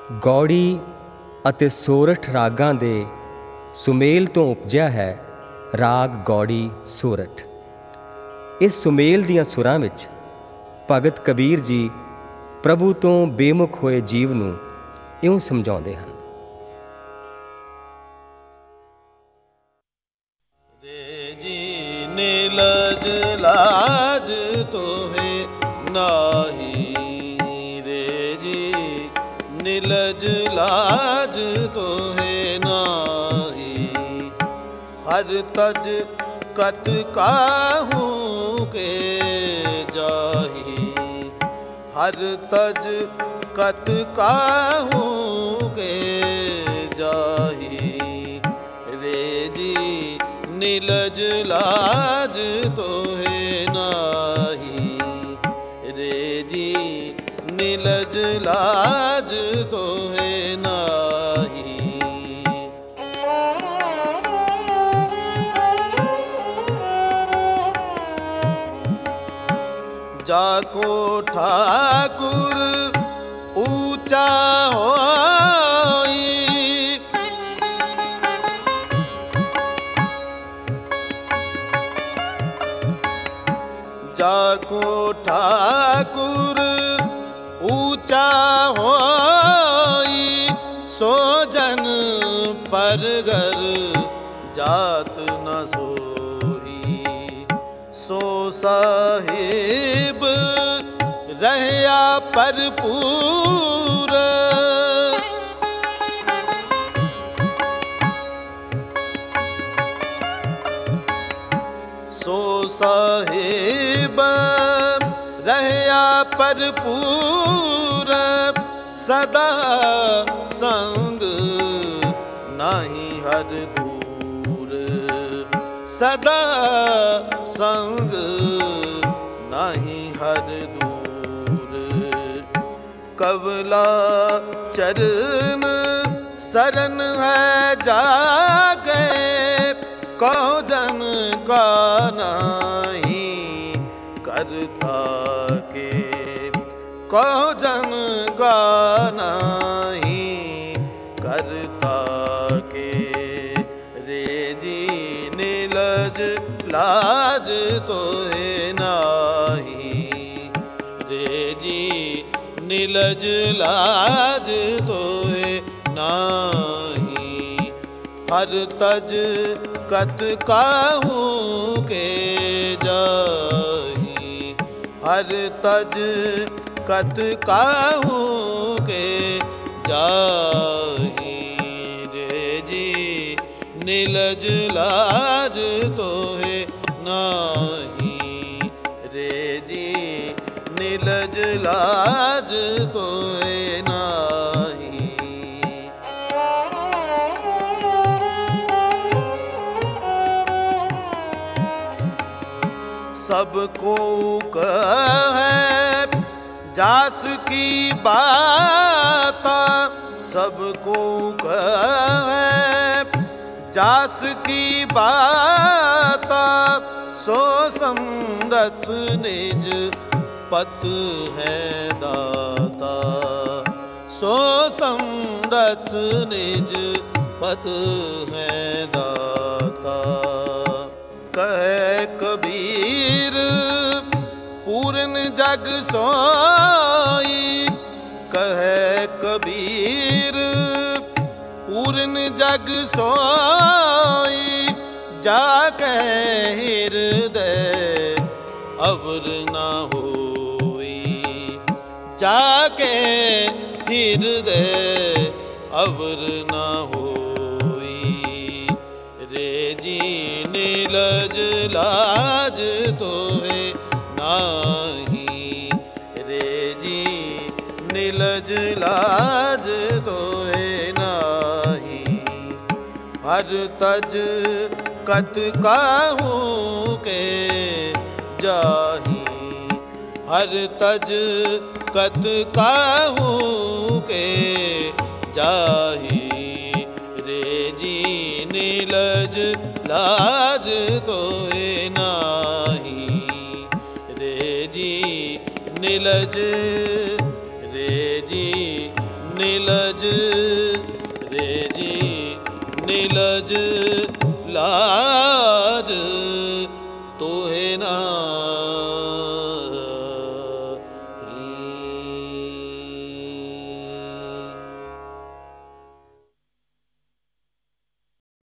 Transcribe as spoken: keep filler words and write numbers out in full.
ਗੌੜੀ ਅਤੇ ਸੋਰਠ ਰਾਗਾਂ ਦੇ ਸੁਮੇਲ ਤੋਂ ਉਪਜਿਆ ਹੈ ਰਾਗ ਗੌੜੀ ਸੋਰਠ। ਇਸ ਸੁਮੇਲ ਦੀਆਂ ਸੁਰਾਂ ਵਿੱਚ ਭਗਤ ਕਬੀਰ ਜੀ ਪ੍ਰਭੂ ਤੋਂ ਬੇਮੁਖ ਹੋਏ ਜੀਵ ਨੂੰ ਇਉਂ ਸਮਝਾਉਂਦੇ ਹਨ। ਰੇ ਜੀ ਨਿਲਜ ਲਾਜ ਤੋਹੇ ਨਾਹੀ, ਰੇ ਜੀ ਨਿਲਜ ਲਾਜ ਤੋਹੇ ਨਾਹੀ। ਹਰ ਤਜ ਕਤ ਕਾਹੂ ਕੇ ਜਾਹੀ, ਹਰ ਤਜ ਕਤ ਕਾਹੂ ਕੇ ਜਾਹੀ। ਰੇ ਜੀ ਨਿਲਜ ਲਾਜ ਤੋਹੇ ਨਾਹੀ, ਰੇ ਜੀ ਨਿਲਜ ਲਾਜ ਤੋਹੇ ਨਾਹੀ। ਜਾਕੋ ਠਾਕੁਰ ਊਚਾ ਹੋਈ, ਜਾਕੋ ਠਾਕੁਰ ਊਚਾ ਹੋਈ। ਸੋ ਜਨ ਪਰਗਰ ਜਾਤ ਨ ਸੋਈ, ਸੋ ਸਾਹਿਬ ਰਹਿਆ ਭਰਪੂਰ। ਸੋ ਸਾਹਿਬ ਰਹਿਆ ਭਰਪੂਰ। ਸਦਾ ਸੰਗ ਨਾਹੀ ਹਰ ਦੂਰ, ਸਦਾ ਸੰਗ ਨਾਹੀ ਹਰ ਦੂਰ। ਕਵਲਾ ਚਰਨ ਸਰਨ ਹੈ ਜਾਗੇ, ਕਉ ਜਨ ਕਾ ਨਾਹੀ ਕਰਤਾ ਕੇ, ਕਉ ਜਨ ਕਾ ਨਾਹੀ ਕਰਤਾ ਕੇ। ਰੇ ਜੀ ਨਿਲਜ ਲਾਜ ਤੋਹੇ ਨਾਹੀ, ਰੇ ਜੀ ਨਿਲਜ ਲਾਜ ਤੋਹੇ ਨਾਹੀ। ਹਰ ਤਜ ਕਤ ਕਾਹੂ ਕੇ ਜਾਹੀ, ਹਰ ਤਜ ਕਤ ਕਾਹੂ ਕੇ ਜਾਹੀ। ਰੇ ਜੀ ਨਿਲਜ ਲਾਜ ਤੋਹੇ ਨਾਹੀ, ਰੇ ਜੀ ਨਿਲਜ ਲਾਜ ਤੋਹੇ ਨਾਹੀ। ਸਭ ਕੋ ਕਹੈ ਜਾਸ ਕੀ ਬਾਤਾ, ਸਭ ਕੋ ਕਹੈ ਜਾਸ ਕੀ ਬਾਤਾ। ਸੋ ਸਮਰਥ ਨਿਜ ਪਤ ਹੈ ਦਾਤਾ, ਸੋ ਸਮਰਥ ਨਿਜ ਪਤ ਹੈ ਦਾਤਾ। ਕਹੈ ਕਬੀਰ ਪੂਰਨ ਜਗ ਸੋਈ, ਕਹੈ ਕਬੀਰ ਪੂਰਨ ਜਗ ਸੋਈ। ਜਾ ਕੇ ਹਿਰਦੈ ਅਵਰ ਨਾ ਹੋਈ, ਜਾ ਕੇ ਹਿਰਦੈ ਅਵਰ ਨਾ ਹੋਈ। ਰੇ ਜੀ ਨਿਲਜ ਲਾਜ ਤੋਹੇ ਨਾਹੀ, ਰੇ ਜੀ ਨਿਲਜ ਲਾਜ ਤੋਹੇ ਨਾਹੀ। ਹਰ ਤਜ ਕਤ ਕਾਹੂ ਕੇ ਜਾਹੀ, ਹਰ ਤਜ ਕਤ ਕਾਹੂ ਕੇ ਜਾਹੀ। ਰੇ ਜੀ ਨਿਲਜ ਲਾਜ ਤੋਹੇ ਨਾਹੀ, ਰੇ ਜੀ ਨਿਲਜ, ਰੇ ਜੀ नीलज रे जी नीलज लाज